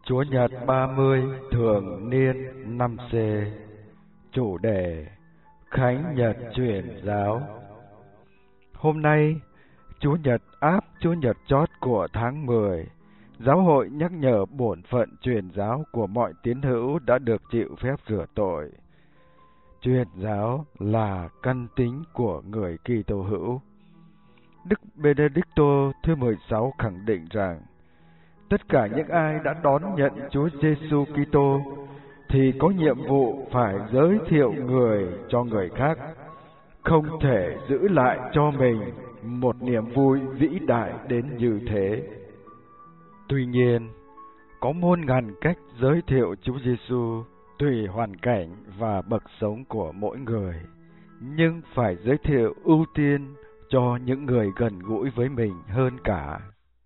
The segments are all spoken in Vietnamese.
Chúa Nhật 30 thường niên năm C. Chủ đề: Khánh Nhật Truyền giáo. Hôm nay, Chủ nhật áp Chủ nhật chót của tháng 10, giáo hội nhắc nhở bổn phận truyền giáo của mọi tín hữu đã được chịu phép rửa tội. Truyền giáo là căn tính của người Kitô hữu. Đức Benedicto thứ 16 khẳng định rằng tất cả những ai đã đón nhận Chúa Giêsu Kitô thì có nhiệm vụ phải giới thiệu người cho người khác, không thể giữ lại cho mình một niềm vui vĩ đại đến như thế. Tuy nhiên, có muôn ngàn cách giới thiệu Chúa Giêsu tùy hoàn cảnh và bậc sống của mỗi người, nhưng phải giới thiệu ưu tiên cho những người gần gũi với mình hơn cả.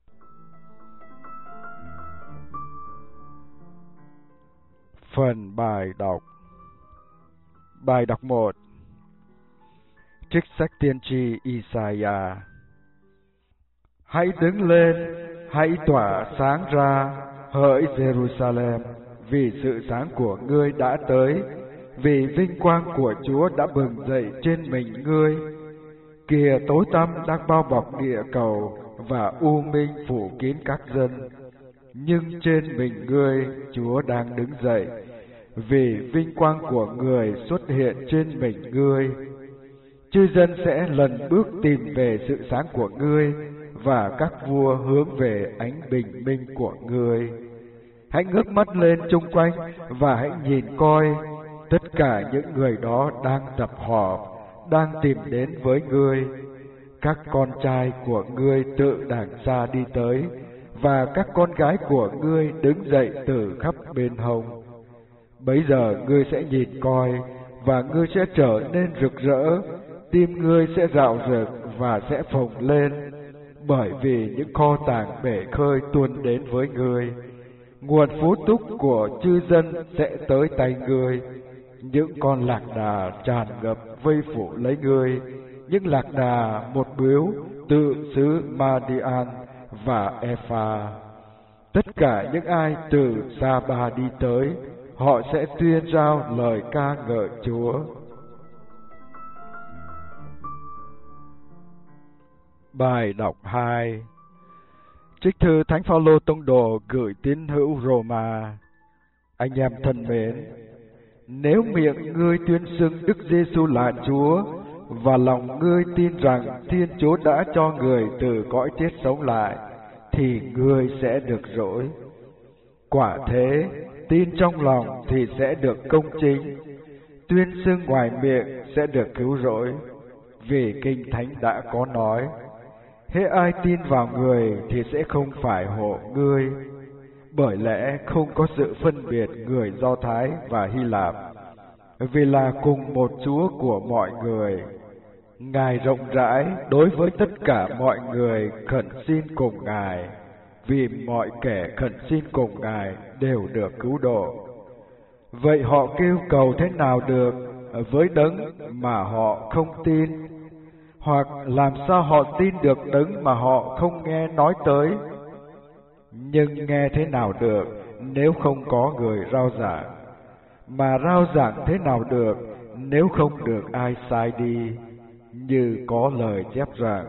Phần bài đọc. Bài đọc 1. Trích sách tiên tri Isaiah. Hãy đứng lên, hãy tỏa sáng ra, hỡi Jerusalem, vì sự sáng của ngươi đã tới, vì vinh quang của Chúa đã bừng dậy trên mình ngươi. Kìa tối tăm đang bao bọc địa cầu và u minh phủ kín các dân, nhưng trên mình ngươi Chúa đang đứng dậy, vì vinh quang của người xuất hiện trên mình ngươi. Chư dân sẽ lần bước tìm về sự sáng của ngươi, và các vua hướng về ánh bình minh của ngươi. Hãy ngước mắt lên chung quanh và hãy nhìn coi, tất cả những người đó đang tập họp, đang tìm đến với ngươi. Các con trai của ngươi tự đàng xa đi tới, và các con gái của ngươi đứng dậy từ khắp bên hông. Bấy giờ ngươi sẽ nhìn coi, và ngươi sẽ trở nên rực rỡ, tim ngươi sẽ rạo rực và sẽ phồng lên, bởi vì những kho tàng bể khơi tuôn đến với ngươi. Nguồn phú túc của chư dân sẽ tới tay ngươi. Những con lạc đà tràn ngập vây phủ lấy ngươi, những lạc đà một bướu từ xứ Madian và Epha. Tất cả những ai từ Sa-ba đi tới, họ sẽ tuyên rao lời ca ngợi Chúa. Bài đọc 2. Trích thư Thánh Phaolô tông đồ gửi tín hữu Roma. Anh em thân mến, nếu miệng ngươi tuyên xưng Đức Giêsu là Chúa, và lòng ngươi tin rằng Thiên Chúa đã cho người từ cõi chết sống lại, thì ngươi sẽ được rỗi. Quả thế, tin trong lòng thì sẽ được công chính, tuyên xưng ngoài miệng sẽ được cứu rỗi. Vì Kinh Thánh đã có nói, hễ ai tin vào người thì sẽ không phải hộ ngươi, bởi lẽ không có sự phân biệt người Do Thái và Hy Lạp, vì là cùng một Chúa của mọi người. Ngài rộng rãi đối với tất cả mọi người khẩn xin cùng Ngài, vì mọi kẻ khẩn xin cùng Ngài đều được cứu độ. Vậy họ kêu cầu thế nào được với đấng mà họ không tin? Hoặc làm sao họ tin được đấng mà họ không nghe nói tới? Nhưng nghe thế nào được nếu không có người rao giảng? Mà rao giảng thế nào được nếu không được ai sai đi? Như có lời chép rằng,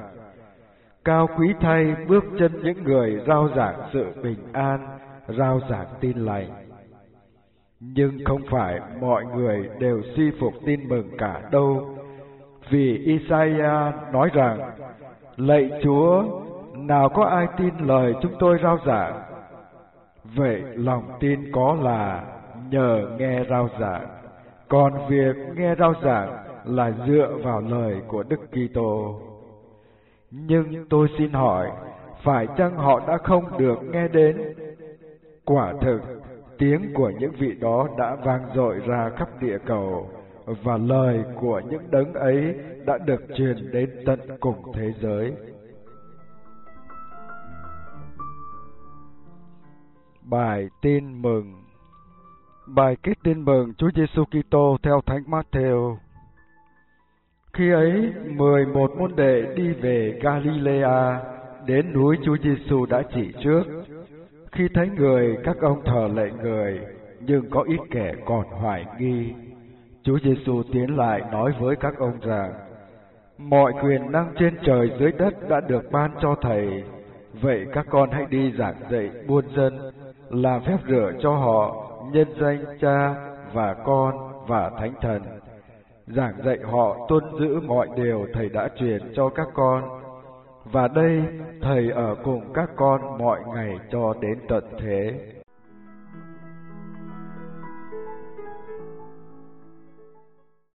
cao quý thay bước chân những người rao giảng sự bình an, rao giảng tin lành. Nhưng không phải mọi người đều suy phục tin mừng cả đâu. Vì Isaiah nói rằng, lạy Chúa, nào có ai tin lời chúng tôi rao giảng? Vậy lòng tin có là nhờ nghe rao giảng, còn việc nghe rao giảng là dựa vào lời của Đức Kitô. Nhưng tôi xin hỏi, phải chăng họ đã không được nghe đến? Quả thực, tiếng của những vị đó đã vang dội ra khắp địa cầu, và lời của những đấng ấy đã được truyền đến tận cùng thế giới. Bài tin mừng. Bài kết tin mừng Chúa Giêsu Kitô theo Thánh Matthew. Khi ấy, 11 môn đệ đi về Galilea, đến núi Chúa Giêsu đã chỉ trước. Khi thấy người, các ông thờ lạy người, nhưng có ít kẻ còn hoài nghi. Chúa Giêsu tiến lại nói với các ông rằng: mọi quyền năng trên trời dưới đất đã được ban cho thầy. Vậy các con hãy đi giảng dạy muôn dân, làm phép rửa cho họ nhân danh Cha và Con và Thánh Thần, giảng dạy họ tuân giữ mọi điều thầy đã truyền cho các con. Và đây, thầy ở cùng các con mọi ngày cho đến tận thế.